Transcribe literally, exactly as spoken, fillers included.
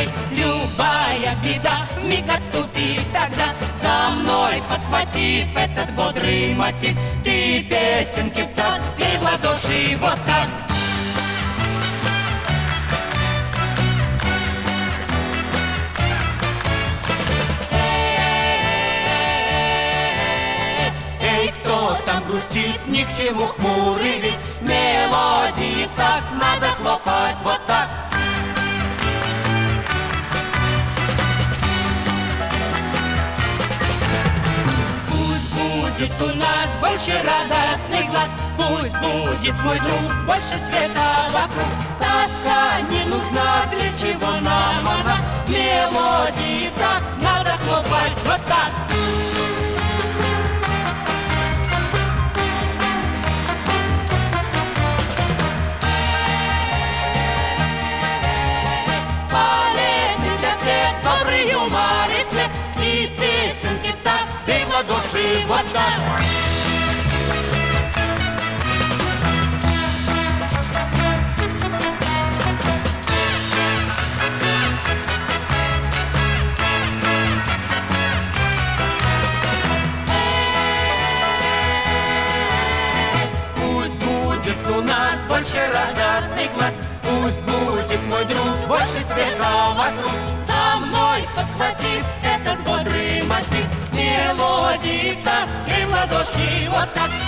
ей, любая беда вмиг отступит тогда. За мной подхватив этот бодрый мотив, ты песенки в такт, бей в ладоши вот так. Эй, кто там грустит, ни к чему хмурый вид, мелодии в такт надо хлопать вот так. Будет у нас больше радостных глаз, пусть будет, мой друг, больше света вокруг. Тоска не нужна, для чего нам она? Мелодии так надо хлопать вот так. Полезный для всех добрый юмор и след, и песенки в такт, бей в ладоши вот так. Пусть будет у нас больше радостных глаз, пусть будет, мой друг, больше света вокруг. За мной подхватив этот бодрый мотив, мелодии в такт, и в ладоши вот так.